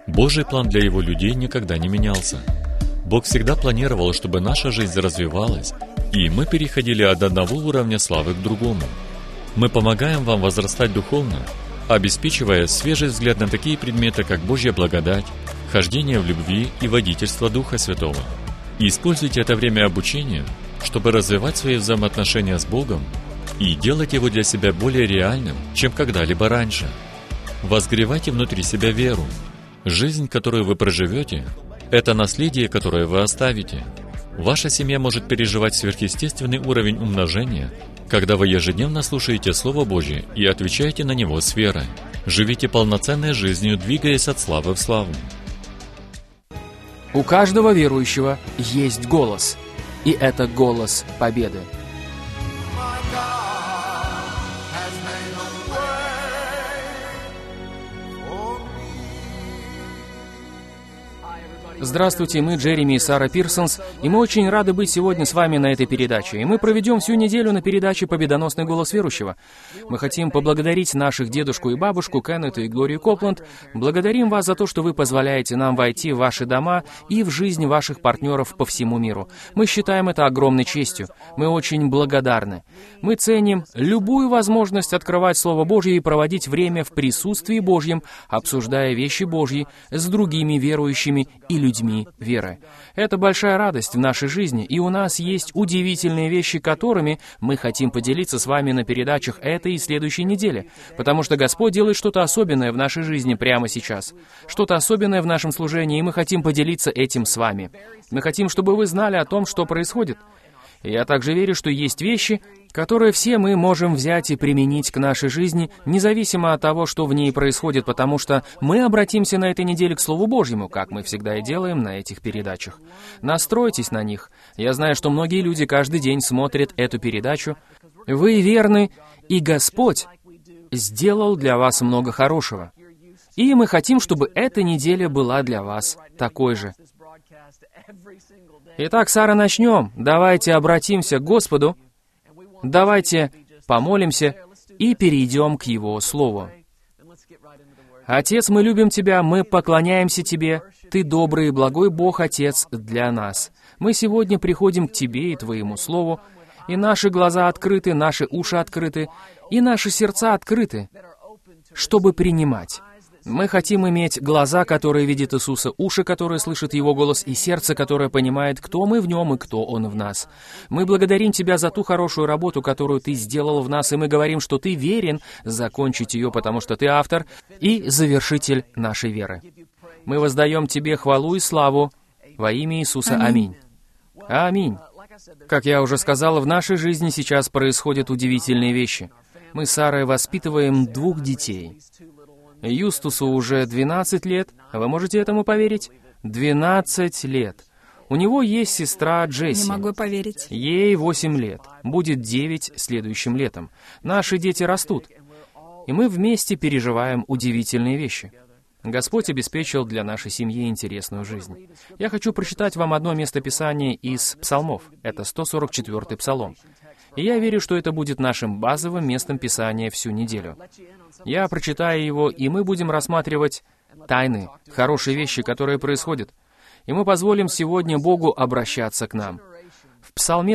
Божий план для Его людей никогда не менялся. Бог всегда планировал, чтобы наша жизнь развивалась, и мы переходили от одного уровня славы к другому. Мы помогаем вам возрастать духовно, обеспечивая свежий взгляд на такие предметы, как Божья благодать, хождение в любви и водительство Духа Святого. И используйте это время обучения, чтобы развивать свои взаимоотношения с Богом и делать Его для себя более реальным, чем когда-либо раньше. Возгревайте внутри себя веру. Жизнь, которую вы проживете, это наследие, которое вы оставите. Ваша семья может переживать сверхъестественный уровень умножения, когда вы ежедневно слушаете Слово Божье и отвечаете на него с верой. Живите полноценной жизнью, двигаясь от славы в славу. У каждого верующего есть голос, и это голос победы. Здравствуйте, мы Джереми и Сара Пирсонс, и мы очень рады быть сегодня с вами на этой передаче. И мы проведем всю неделю на передаче «Победоносный голос верующего». Мы хотим поблагодарить наших дедушку и бабушку Кеннета и Глорию Копланд. Благодарим вас за то, что вы позволяете нам войти в ваши дома и в жизнь ваших партнеров по всему миру. Мы считаем это огромной честью. Мы очень благодарны. Мы ценим любую возможность открывать Слово Божье и проводить время в присутствии Божьем, обсуждая вещи Божьи с другими верующими и людьми веры. Это большая радость в нашей жизни, и у нас есть удивительные вещи, которыми мы хотим поделиться с вами на передачах этой и следующей недели, потому что Господь делает что-то особенное в нашей жизни прямо сейчас, что-то особенное в нашем служении, и мы хотим поделиться этим с вами. Мы хотим, чтобы вы знали о том, что происходит. И я также верю, что есть вещи, которые все мы можем взять и применить к нашей жизни, независимо от того, что в ней происходит, потому что мы обратимся на этой неделе к Слову Божьему, как мы всегда и делаем на этих передачах. Настройтесь на них. Я знаю, что многие люди каждый день смотрят эту передачу. Вы верны, и Господь сделал для вас много хорошего. И мы хотим, чтобы эта неделя была для вас такой же. Итак, Сара, начнем. Давайте обратимся к Господу. Давайте помолимся и перейдем к Его Слову. Отец, мы любим Тебя, мы поклоняемся Тебе. Ты добрый и благой Бог, Отец, для нас. Мы сегодня приходим к Тебе и Твоему Слову, и наши глаза открыты, наши уши открыты, и наши сердца открыты, чтобы принимать. Мы хотим иметь глаза, которые видят Иисуса, уши, которые слышат Его голос, и сердце, которое понимает, кто мы в Нем и кто Он в нас. Мы благодарим Тебя за ту хорошую работу, которую Ты сделал в нас, и мы говорим, что Ты верен закончить ее, потому что Ты автор и завершитель нашей веры. Мы воздаем Тебе хвалу и славу во имя Иисуса. Аминь. Аминь. Как я уже сказал, в нашей жизни сейчас происходят удивительные вещи. Мы с Сарой воспитываем 2 детей. Юстусу уже 12 лет. Вы можете этому поверить? 12 лет. У него есть сестра Джесси. Не могу поверить. Ей 8 лет. Будет 9 следующим летом. Наши дети растут. И мы вместе переживаем удивительные вещи. Господь обеспечил для нашей семьи интересную жизнь. Я хочу прочитать вам одно местописание из Псалмов. Это 144-й Псалом. И я верю, что это будет нашим базовым местом Писания всю неделю. Я прочитаю его, и мы будем рассматривать тайны, хорошие вещи, которые происходят. И мы позволим сегодня Богу обращаться к нам. В Псалме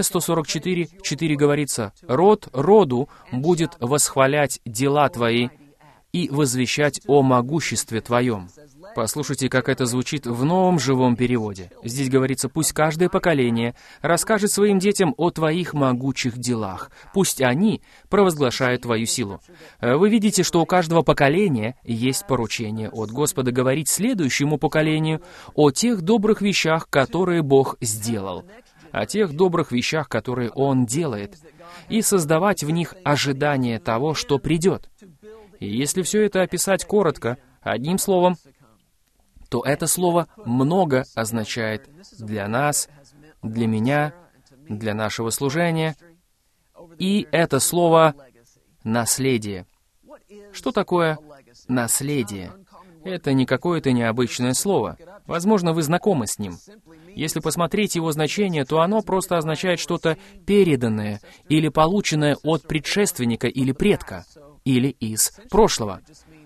144:4 говорится: «Род роду будет восхвалять дела Твои и возвещать о могуществе Твоем». Послушайте, как это звучит в новом живом переводе. Здесь говорится: «Пусть каждое поколение расскажет своим детям о Твоих могучих делах. Пусть они провозглашают Твою силу». Вы видите, что у каждого поколения есть поручение от Господа говорить следующему поколению о тех добрых вещах, которые Бог сделал, о тех добрых вещах, которые Он делает, и создавать в них ожидание того, что придет. И если все это описать коротко, одним словом, то это слово «много» означает для нас, для меня, для нашего служения. И это слово «наследие». Что такое наследие? Это не какое-то необычное слово. Возможно, вы знакомы с ним. Если посмотреть его значение, то оно просто означает что-то переданное или полученное от предшественника или предка, или из прошлого.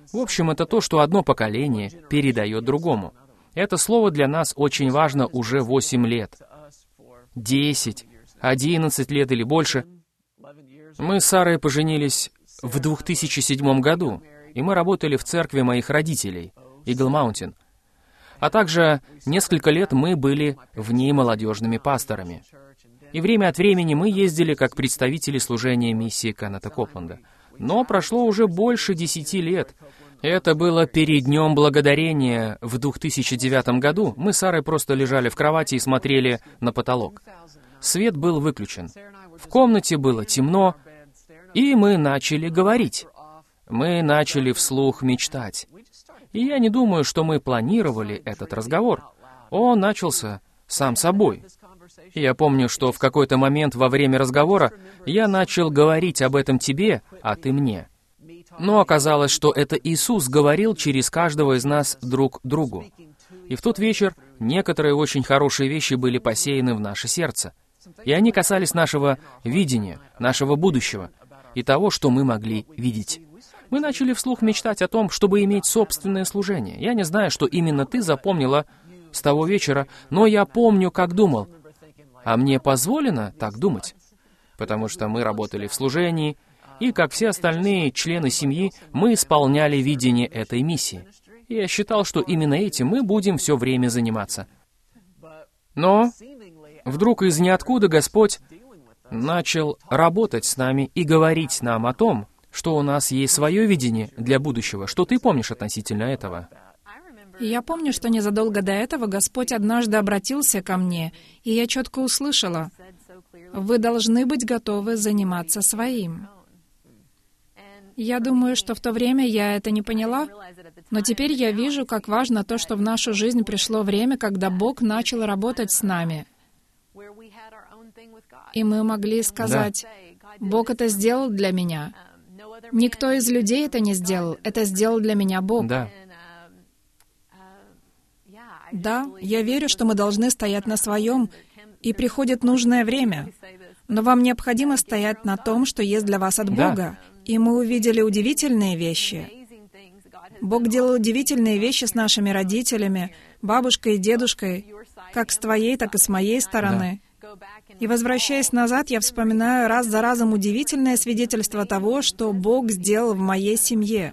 В общем, это то, что одно поколение передает другому. Это слово для нас очень важно уже 8 лет. 10, 11 лет или больше. Мы с Сарой поженились в 2007 году, и мы работали в церкви моих родителей, Eagle Mountain. А также несколько лет мы были в ней молодежными пасторами. И время от времени мы ездили как представители служения миссии Кеннета Копленда. Но прошло уже больше 10 лет. Это было перед Днем Благодарения в 2009 году. Мы с Сарой просто лежали в кровати и смотрели на потолок. Свет был выключен. В комнате было темно, и мы начали говорить. Мы начали вслух мечтать. И я не думаю, что мы планировали этот разговор. Он начался сам собой. Я помню, что в какой-то момент во время разговора я начал говорить об этом тебе, а ты мне. Но оказалось, что это Иисус говорил через каждого из нас друг другу. И в тот вечер некоторые очень хорошие вещи были посеяны в наше сердце. И они касались нашего видения, нашего будущего и того, что мы могли видеть. Мы начали вслух мечтать о том, чтобы иметь собственное служение. Я не знаю, что именно ты запомнила с того вечера, но я помню, как думал. А мне позволено так думать? Потому что мы работали в служении, и, как все остальные члены семьи, мы исполняли видение этой миссии. И я считал, что именно этим мы будем все время заниматься. Но вдруг из ниоткуда Господь начал работать с нами и говорить нам о том, что у нас есть свое видение для будущего. Что ты помнишь относительно этого? Я помню, что незадолго до этого Господь однажды обратился ко мне, и я четко услышала: «Вы должны быть готовы заниматься своим». Я думаю, что в то время я это не поняла, но теперь я вижу, как важно то, что в нашу жизнь пришло время, когда Бог начал работать с нами. И мы могли сказать: «Бог это сделал для меня». Никто из людей это не сделал, это сделал для меня Бог. Да, я верю, что мы должны стоять на своем, и приходит нужное время. Но вам необходимо стоять на том, что есть для вас от Бога. И мы увидели удивительные вещи. Бог делал удивительные вещи с нашими родителями, бабушкой и дедушкой, как с твоей, так и с моей стороны. И возвращаясь назад, я вспоминаю раз за разом удивительное свидетельство того, что Бог сделал в моей семье.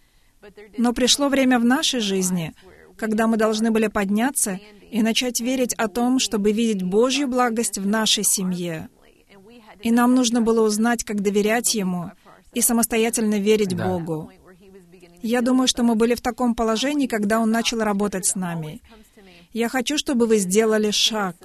Но пришло время в нашей жизни, когда мы должны были подняться и начать верить о том, чтобы видеть Божью благость в нашей семье. И нам нужно было узнать, как доверять Ему и самостоятельно верить Богу. Я думаю, что мы были в таком положении, когда Он начал работать с нами. Я хочу, чтобы вы сделали шаг.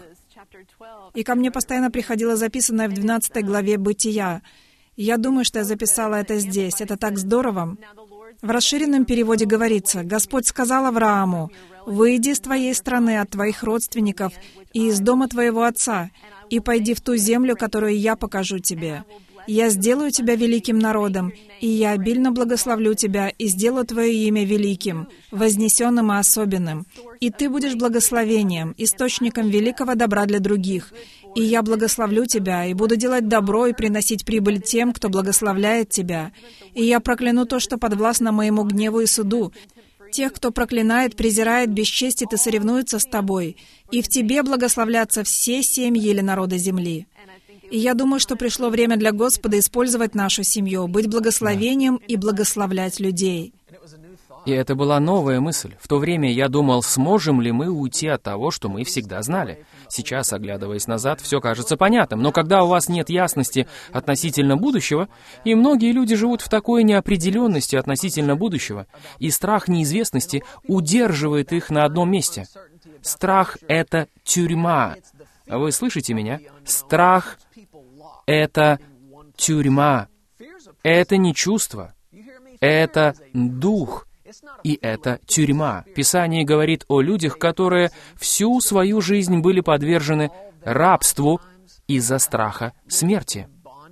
И ко мне постоянно приходило записанное в 12 главе «Бытия». Я думаю, что я записала это здесь. Это так здорово. В расширенном переводе говорится: «Господь сказал Аврааму: «Выйди из твоей страны, от твоих родственников и из дома твоего отца, и пойди в ту землю, которую я покажу тебе. Я сделаю тебя великим народом, и я обильно благословлю тебя, и сделаю твое имя великим, вознесенным и особенным. И ты будешь благословением, источником великого добра для других. И я благословлю тебя, и буду делать добро и приносить прибыль тем, кто благословляет тебя. И я прокляну то, что подвластно моему гневу и суду. Тех, кто проклинает, презирает, бесчестит и соревнуется с тобой. И в тебе благословлятся все семьи или народы земли». И я думаю, что пришло время для Господа использовать нашу семью, быть благословением и благословлять людей. И это была новая мысль. В то время я думал, сможем ли мы уйти от того, что мы всегда знали. Сейчас, оглядываясь назад, все кажется понятным. Но когда у вас нет ясности относительно будущего, и многие люди живут в такой неопределенности относительно будущего, и страх неизвестности удерживает их на одном месте. Страх — это тюрьма. Вы слышите меня? Страх — это тюрьма. Это не чувство. Это дух. И это тюрьма. Писание говорит о людях, которые всю свою жизнь были подвержены рабству из-за страха смерти.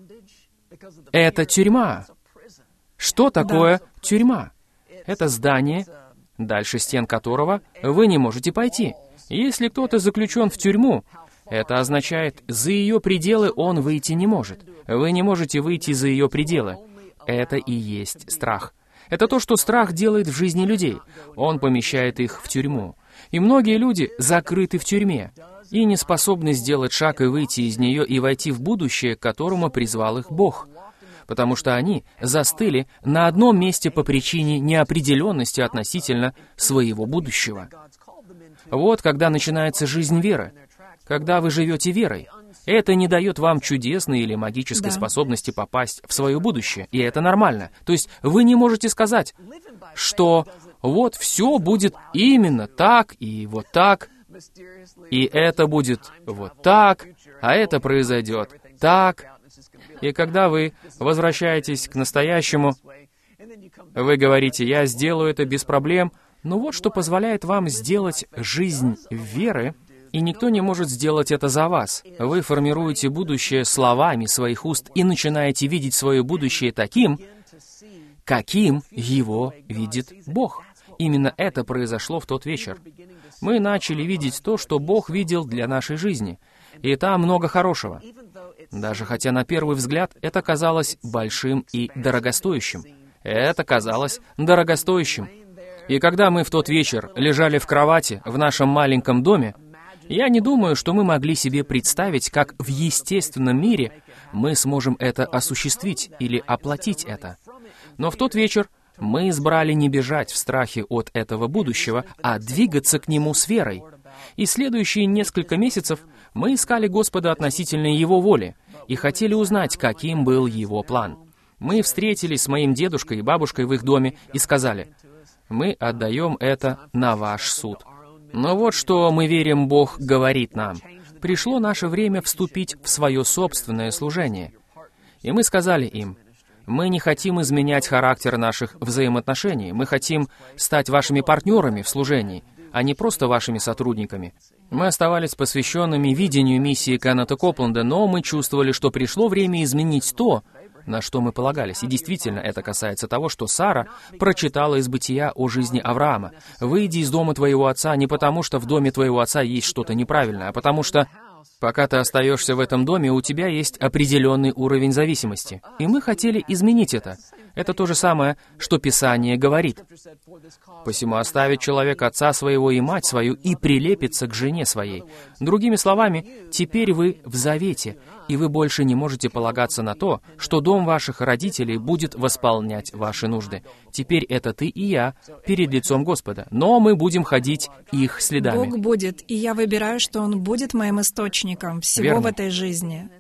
Это тюрьма. Что такое тюрьма? Это здание, дальше стен которого вы не можете пойти. Если кто-то заключен в тюрьму, это означает, за ее пределы он выйти не может. Вы не можете выйти за ее пределы. Это и есть страх. Это то, что страх делает в жизни людей. Он помещает их в тюрьму. И многие люди закрыты в тюрьме и не способны сделать шаг и выйти из нее и войти в будущее, к которому призвал их Бог. Потому что они застыли на одном месте по причине неопределенности относительно своего будущего. Вот когда начинается жизнь веры. Когда вы живете верой. Это не дает вам чудесной или магической способности попасть в свое будущее. И это нормально. То есть вы не можете сказать, что вот все будет именно так и вот так, и это будет вот так, а это произойдет так. И когда вы возвращаетесь к настоящему, вы говорите, я сделаю это без проблем, но вот что позволяет вам сделать жизнь веры, и никто не может сделать это за вас. Вы формируете будущее словами своих уст и начинаете видеть свое будущее таким, каким его видит Бог. Именно это произошло в тот вечер. Мы начали видеть то, что Бог видел для нашей жизни. И там много хорошего. Даже хотя на первый взгляд это казалось большим и дорогостоящим. Это казалось дорогостоящим. И когда мы в тот вечер лежали в кровати в нашем маленьком доме, я не думаю, что мы могли себе представить, как в естественном мире мы сможем это осуществить или оплатить это. Но в тот вечер мы избрали не бежать в страхе от этого будущего, а двигаться к нему с верой. И следующие несколько месяцев мы искали Господа относительно Его воли и хотели узнать, каким был Его план. Мы встретились с моим дедушкой и бабушкой в их доме и сказали, «Мы отдаем это на ваш суд». Но вот что мы верим, Бог говорит нам. Пришло наше время вступить в свое собственное служение. И мы сказали им, мы не хотим изменять характер наших взаимоотношений, мы хотим стать вашими партнерами в служении, а не просто вашими сотрудниками. Мы оставались посвященными видению миссии Кеннета Копленда, но мы чувствовали, что пришло время изменить то, на что мы полагались. И действительно, это касается того, что Сара прочитала из Бытия о жизни Авраама. «Выйди из дома твоего отца не потому, что в доме твоего отца есть что-то неправильное, а потому что, пока ты остаешься в этом доме, у тебя есть определенный уровень зависимости». И мы хотели изменить это. Это то же самое, что Писание говорит. «Посему оставит человек отца своего и мать свою и прилепится к жене своей». Другими словами, теперь вы в завете, и вы больше не можете полагаться на то, что дом ваших родителей будет восполнять ваши нужды. Теперь это ты и я перед лицом Господа, но мы будем ходить их следами. Бог будет, и я выбираю, что Он будет моим источником всего Верно. в этой жизни.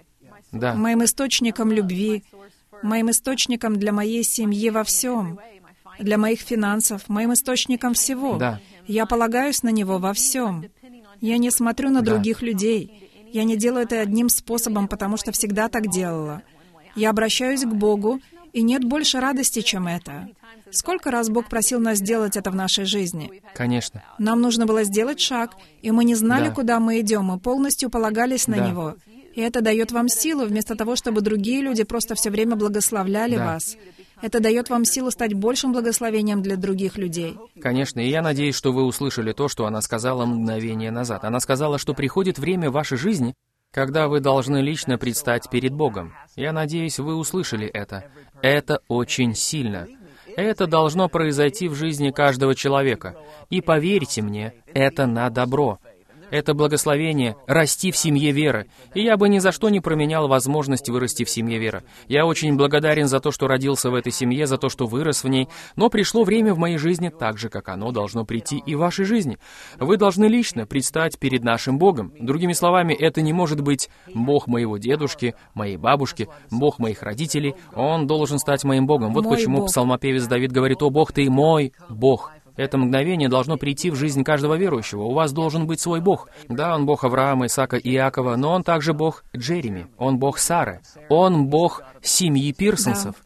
Да. Моим источником любви, моим источником для моей семьи во всем, для моих финансов, моим источником всего. Да. Я полагаюсь на Него во всем. Я не смотрю на других людей. Я не делаю это одним способом, потому что всегда так делала. Я обращаюсь к Богу, и нет больше радости, чем это. Сколько раз Бог просил нас сделать это в нашей жизни? Конечно. Нам нужно было сделать шаг, и мы не знали, Да. куда мы идем, мы полностью полагались на Да. Него. И это дает вам силу, вместо того, чтобы другие люди просто все время благословляли Да. вас. Это дает вам силу стать большим благословением для других людей. Конечно, и я надеюсь, что вы услышали то, что она сказала мгновение назад. Она сказала, что приходит время в вашей жизни, когда вы должны лично предстать перед Богом. Я надеюсь, вы услышали это. Это очень сильно. Это должно произойти в жизни каждого человека. И поверьте мне, это на добро. Это благословение расти в семье веры. И я бы ни за что не променял возможность вырасти в семье веры. Я очень благодарен за то, что родился в этой семье, за то, что вырос в ней. Но пришло время в моей жизни так же, как оно должно прийти и в вашей жизни. Вы должны лично предстать перед нашим Богом. Другими словами, это не может быть Бог моего дедушки, моей бабушки, Бог моих родителей. Он должен стать моим Богом. Вот Мой почему Бог. псалмопевец Давид говорит: «О Бог, Ты мой Бог». Это мгновение должно прийти в жизнь каждого верующего. У вас должен быть свой Бог. Да, Он Бог Авраама, Исаака и Иакова, но Он также Бог Джереми. Он Бог Сары. Он Бог семьи Пирсонсов.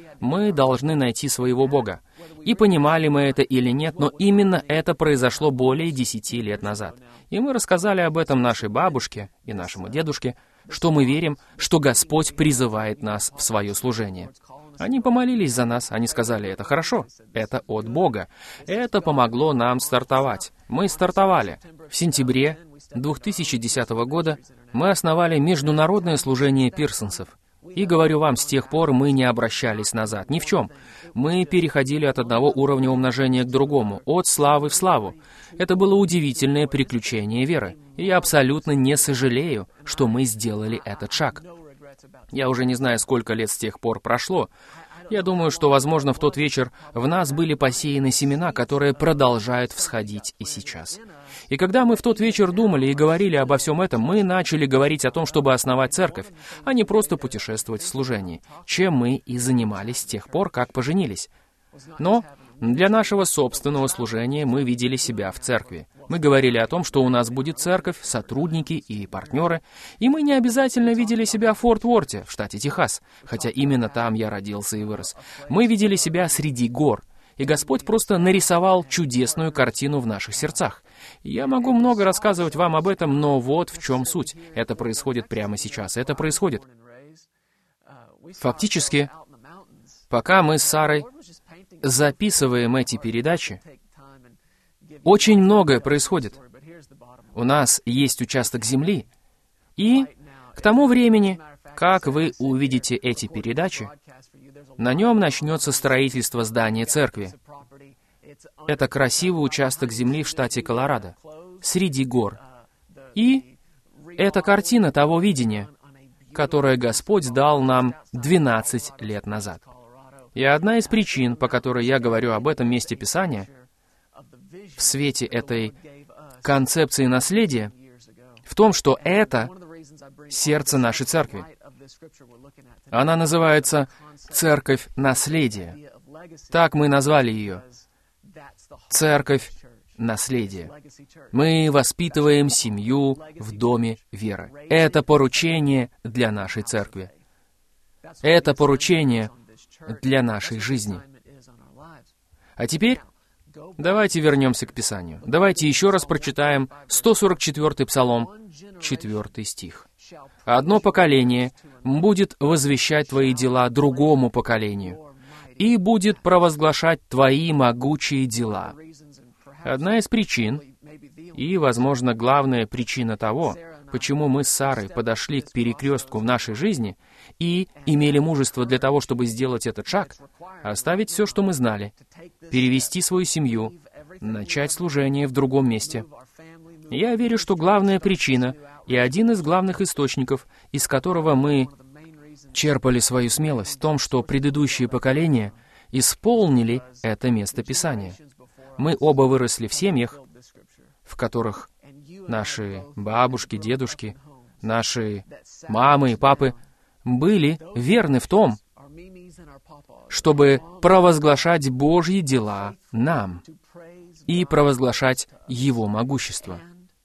Мы должны найти своего Бога. И понимали мы это или нет, но именно это произошло более 10 лет назад. И мы рассказали об этом нашей бабушке и нашему дедушке, что мы верим, что Господь призывает нас в свое служение. Они помолились за нас, они сказали: это хорошо, это от Бога. Это помогло нам стартовать. Мы стартовали. В сентябре 2010 года мы основали международное служение пирсонсов. И говорю вам, с тех пор мы не обращались назад ни в чем. Мы переходили от одного уровня умножения к другому, от славы в славу. Это было удивительное приключение веры. И я абсолютно не сожалею, что мы сделали этот шаг. Я уже не знаю, сколько лет с тех пор прошло. Я думаю, что, возможно, в тот вечер в нас были посеяны семена, которые продолжают всходить и сейчас. И когда мы в тот вечер думали и говорили обо всем этом, мы начали говорить о том, чтобы основать церковь, а не просто путешествовать в служении, чем мы и занимались с тех пор, как поженились. Но для нашего собственного служения мы видели себя в церкви. Мы говорили о том, что у нас будет церковь, сотрудники и партнеры, и мы не обязательно видели себя в Форт Уорте, в штате Техас, хотя именно там я родился и вырос. Мы видели себя среди гор, и Господь просто нарисовал чудесную картину в наших сердцах. Я могу много рассказывать вам об этом, но вот в чем суть. Это происходит прямо сейчас. Это происходит. Фактически, пока мы с Сарой записываем эти передачи, очень многое происходит. У нас есть участок земли, и к тому времени, как вы увидите эти передачи, на нем начнется строительство здания церкви. Это красивый участок земли в штате Колорадо, среди гор. И это картина того видения, которое Господь дал нам 12 лет назад. И одна из причин, по которой я говорю об этом месте Писания, в свете этой концепции наследия, в том, что это сердце нашей церкви. Она называется «Церковь наследия». Так мы назвали ее. Церковь наследия. Мы воспитываем семью в доме веры. Это поручение для нашей церкви. Это поручение для нашей жизни. А теперь давайте вернемся к Писанию. Давайте еще раз прочитаем 144-й Псалом, 4 стих. «Одно поколение будет возвещать твои дела другому поколению, и будет провозглашать твои могучие дела». Одна из причин, и, возможно, главная причина того, почему мы с Сарой подошли к перекрестку в нашей жизни и имели мужество для того, чтобы сделать этот шаг, оставить все, что мы знали, перевести свою семью, начать служение в другом месте. Я верю, что главная причина и один из главных источников, из которого мы черпали свою смелость, в том, что предыдущие поколения исполнили это место Писания. Мы оба выросли в семьях, в которых наши бабушки, дедушки, наши мамы и папы были верны в том, чтобы провозглашать Божьи дела нам и провозглашать Его могущество.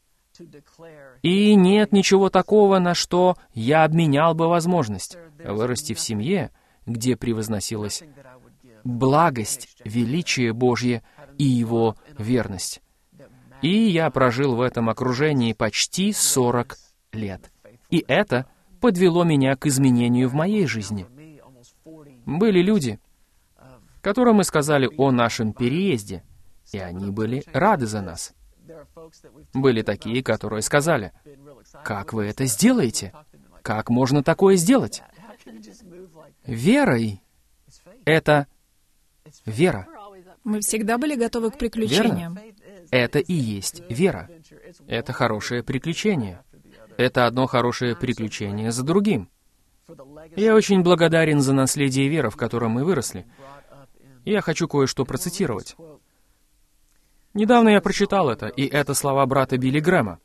И нет ничего такого, на что я обменял бы возможность вырасти в семье, где превозносилась благость, величие Божье и Его верность. И я прожил в этом окружении почти 40 лет. И это подвело меня к изменению в моей жизни. Были люди, которым мы сказали о нашем переезде, и они были рады за нас. Были такие, которые сказали: «Как вы это сделаете? Как можно такое сделать?» Верой — это вера. Мы всегда были готовы к приключениям. Это и есть вера. Это хорошее приключение. Это одно хорошее приключение за другим. Я очень благодарен за наследие веры, в котором мы выросли. Я хочу кое-что процитировать. Недавно я прочитал это, и это слова брата Билли Грэма.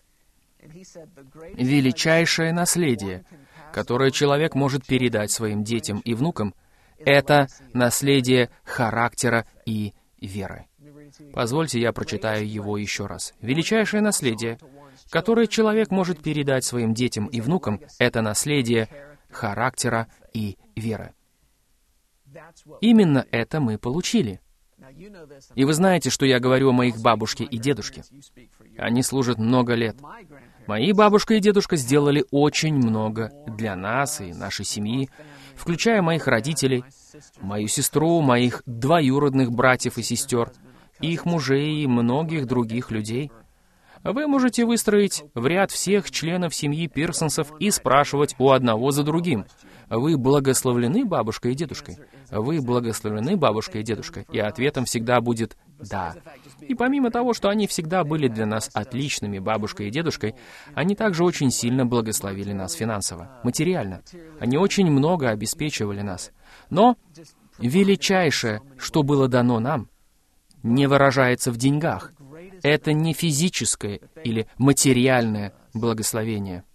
«Величайшее наследие, которое человек может передать своим детям и внукам, это наследие характера и веры». Позвольте, я прочитаю его еще раз. «Величайшее наследие, которое человек может передать своим детям и внукам, это наследие характера и веры». Именно это мы получили. И вы знаете, что я говорю о моих бабушке и дедушке. Они служат много лет. Мои бабушка и дедушка сделали очень много для нас и нашей семьи, включая моих родителей, мою сестру, моих двоюродных братьев и сестер, их мужей и многих других людей. Вы можете выстроить в ряд всех членов семьи Пирсонсов и спрашивать у одного за другим: вы благословлены бабушкой и дедушкой? Вы благословлены бабушкой и дедушкой? И ответом всегда будет «да». И помимо того, что они всегда были для нас отличными бабушкой и дедушкой, они также очень сильно благословили нас финансово, материально. Они очень много обеспечивали нас. Но величайшее, что было дано нам, не выражается в деньгах. Это не физическое или материальное благословение.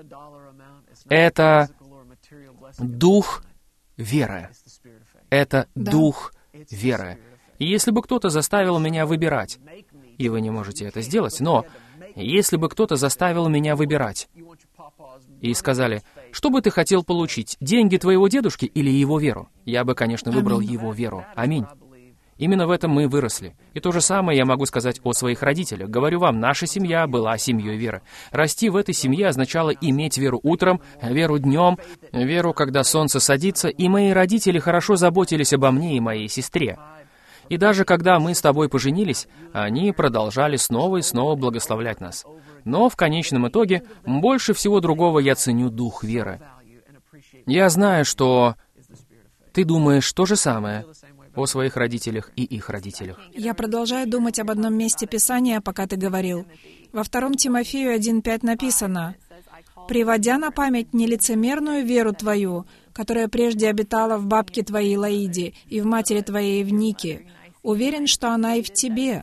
Это дух веры. Это дух веры. И если бы кто-то заставил меня выбирать, и вы не можете это сделать, но если бы кто-то заставил меня выбирать, и сказали, что бы ты хотел получить, деньги твоего дедушки или его веру? Я бы, конечно, выбрал его веру. Аминь. Именно в этом мы выросли. И то же самое я могу сказать о своих родителях. Говорю вам, наша семья была семьей веры. Расти в этой семье означало иметь веру утром, веру днем, веру, когда солнце садится, и мои родители хорошо заботились обо мне и моей сестре. И даже когда мы с тобой поженились, они продолжали снова и снова благословлять нас. Но в конечном итоге, больше всего другого я ценю дух веры. Я знаю, что ты думаешь то же самое о своих родителях и их родителях. Я продолжаю думать об одном месте Писания, пока ты говорил. Во 2 Тимофею 1:5 написано: «Приводя на память нелицемерную веру твою, которая прежде обитала в бабке твоей Лаиде и в матери твоей Евнике, уверен, что она и в тебе».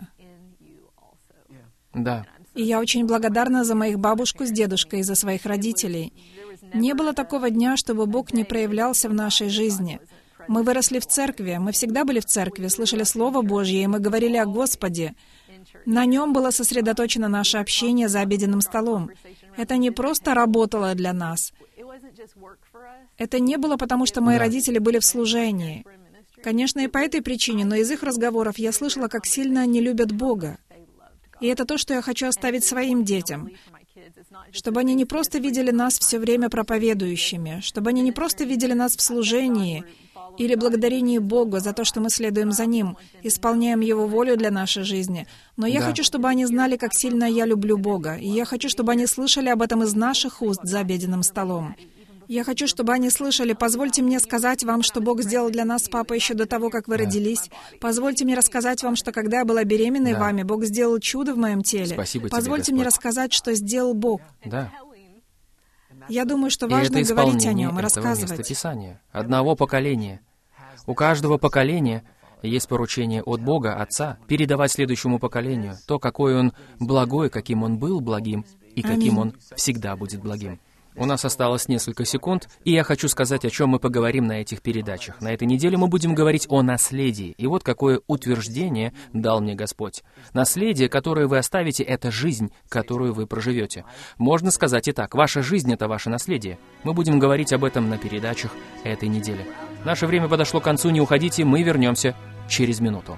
Да. И я очень благодарна за моих бабушку с дедушкой и за своих родителей. Не было такого дня, чтобы Бог не проявлялся в нашей жизни. Мы выросли в церкви, мы всегда были в церкви, слышали Слово Божье, и мы говорили о Господе. На нем было сосредоточено наше общение за обеденным столом. Это не просто работало для нас. Это не было потому, что мои родители были в служении. Конечно, и по этой причине, но из их разговоров я слышала, как сильно они любят Бога. И это то, что я хочу оставить своим детям. Чтобы они не просто видели нас все время проповедующими, чтобы они не просто видели нас в служении или благодарении Богу за то, что мы следуем за Ним, исполняем Его волю для нашей жизни. Но я хочу, чтобы они знали, как сильно я люблю Бога. И я хочу, чтобы они слышали об этом из наших уст за обеденным столом. Я хочу, чтобы они слышали: «Позвольте мне сказать вам, что Бог сделал для нас с папой еще до того, как вы родились. Позвольте мне рассказать вам, что когда я была беременной вами, Бог сделал чудо в моем теле. Спасибо тебе, Позвольте мне рассказать, что сделал Бог». Да. Я думаю, что важно говорить о нем и рассказывать. Места Писания, одного поколения. У каждого поколения есть поручение от Бога, Отца, передавать следующему поколению то, какой Он благой, каким Он был благим, и каким Он всегда будет благим. У нас осталось несколько секунд, и я хочу сказать, о чем мы поговорим на этих передачах. На этой неделе мы будем говорить о наследии. И вот какое утверждение дал мне Господь. Наследие, которое вы оставите, — это жизнь, которую вы проживете. Можно сказать и так: ваша жизнь — это ваше наследие. Мы будем говорить об этом на передачах этой недели. Наше время подошло к концу, не уходите, мы вернемся через минуту.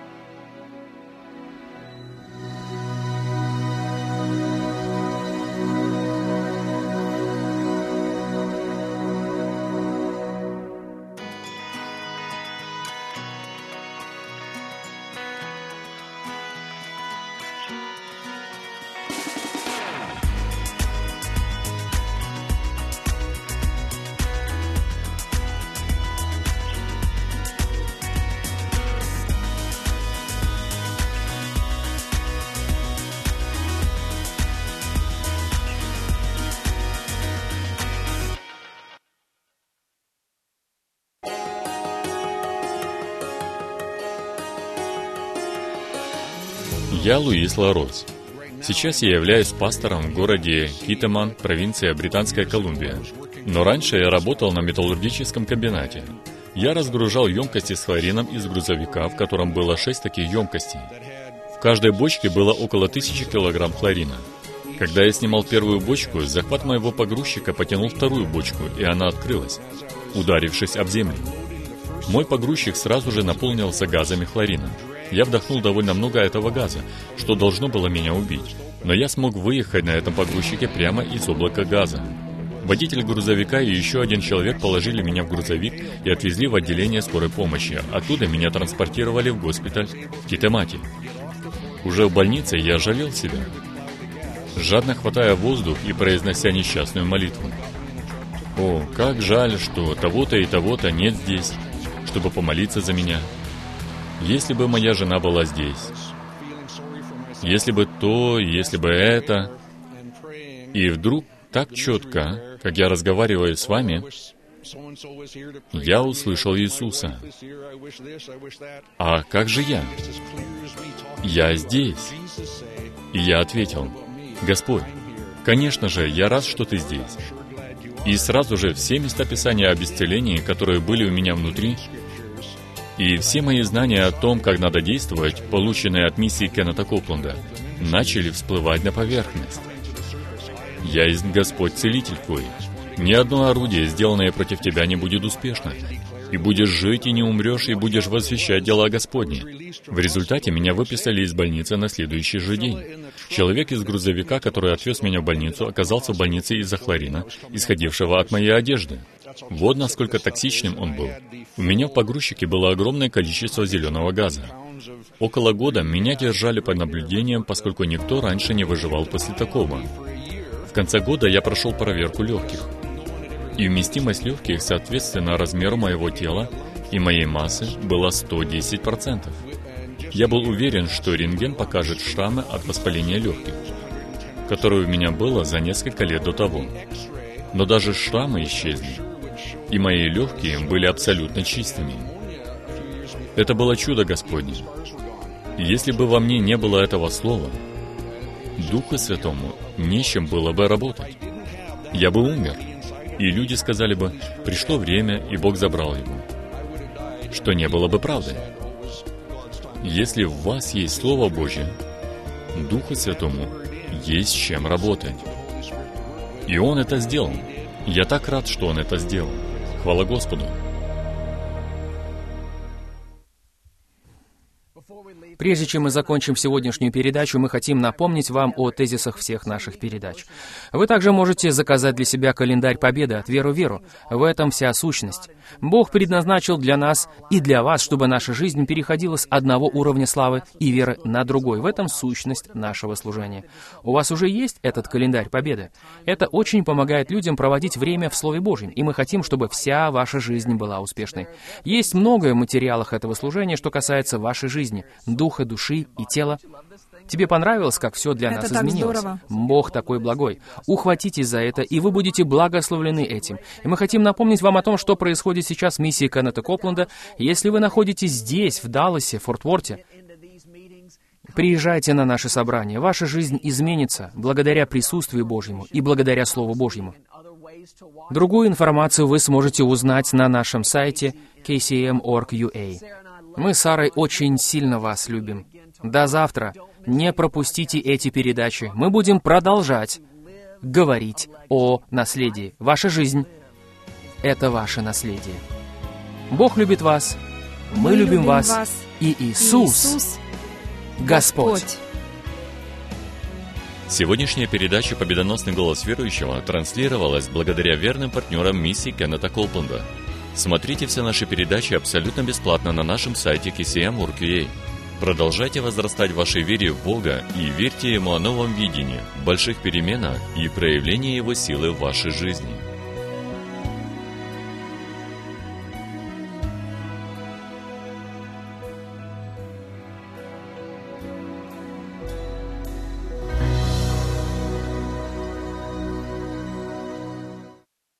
Я Луис Ларос. Сейчас я являюсь пастором в городе Китаман, провинция Британская Колумбия. Но раньше я работал на металлургическом комбинате. Я разгружал емкости с хлорином из грузовика, в котором было 6 таких емкостей. В каждой бочке было около 1000 килограмм хлорина. Когда я снимал первую бочку, захват моего погрузчика потянул вторую бочку, и она открылась, ударившись об землю. Мой погрузчик сразу же наполнился газами хлорина. Я вдохнул довольно много этого газа, что должно было меня убить. Но я смог выехать на этом погрузчике прямо из облака газа. Водитель грузовика и еще один человек положили меня в грузовик и отвезли в отделение скорой помощи. Оттуда меня транспортировали в госпиталь в Китамате. Уже в больнице я жалел себя, жадно хватая воздух и произнося несчастную молитву. «О, как жаль, что того-то и того-то нет здесь, чтобы помолиться за меня. Если бы моя жена была здесь, если бы то, если бы это». И вдруг так четко, как я разговариваю с вами, я услышал Иисуса. «А как же я? Я здесь». И я ответил: «Господь, конечно же, я рад, что Ты здесь». И сразу же все места Писания об исцелении, которые были у меня внутри, и все мои знания о том, как надо действовать, полученные от миссии Кеннета Копленда, начали всплывать на поверхность. «Я есть Господь, Целитель твой. Ни одно орудие, сделанное против тебя, не будет успешно. И будешь жить, и не умрешь, и будешь возвещать дела Господни». В результате меня выписали из больницы на следующий же день. Человек из грузовика, который отвез меня в больницу, оказался в больнице из-за хлорина, исходившего от моей одежды. Вот насколько токсичным он был. У меня в погрузчике было огромное количество зеленого газа. Около года меня держали под наблюдением, поскольку никто раньше не выживал после такого. В конце года я прошел проверку легких. И вместимость легких, соответственно размеру моего тела и моей массы, была 110%. Я был уверен, что рентген покажет шрамы от воспаления легких, которое у меня было за несколько лет до того. Но даже шрамы исчезли, и мои легкие были абсолютно чистыми. Это было чудо Господне. И если бы во мне не было этого слова, Духу Святому не с чем было бы работать. Я бы умер, и люди сказали бы: пришло время, и Бог забрал его. Что не было бы правдой. Если в вас есть Слово Божье, Духу Святому есть с чем работать. И Он это сделал. Я так рад, что Он это сделал. Хвала Господу. Прежде чем мы закончим сегодняшнюю передачу, мы хотим напомнить вам о тезисах всех наших передач. Вы также можете заказать для себя календарь Победы от «Веру в веру». В этом вся сущность. Бог предназначил для нас и для вас, чтобы наша жизнь переходила с одного уровня славы и веры на другой. В этом сущность нашего служения. У вас уже есть этот календарь Победы? Это очень помогает людям проводить время в Слове Божьем, и мы хотим, чтобы вся ваша жизнь была успешной. Есть многое в материалах этого служения, что касается вашей жизни, духа, души и тела. Тебе понравилось, как все для нас изменилось? Здорово. Бог такой благой. Ухватитесь за это, и вы будете благословлены этим. И мы хотим напомнить вам о том, что происходит сейчас в миссии Кеннета Копленда. Если вы находитесь здесь, в Далласе, Форт-Уорте, приезжайте на наши собрания. Ваша жизнь изменится благодаря присутствию Божьему и благодаря Слову Божьему. Другую информацию вы сможете узнать на нашем сайте kcm.org.ua. Мы с Сарой очень сильно вас любим. До завтра. Не пропустите эти передачи. Мы будем продолжать говорить о наследии. Ваша жизнь — это ваше наследие. Бог любит вас. Мы любим вас. И Иисус — Господь. Сегодняшняя передача «Победоносный голос верующего» транслировалась благодаря верным партнерам миссии Кеннета Копленда. Смотрите все наши передачи абсолютно бесплатно на нашем сайте kcm.org.ua. Продолжайте возрастать в вашей вере в Бога и верьте Ему о новом видении, больших переменах и проявлении Его силы в вашей жизни.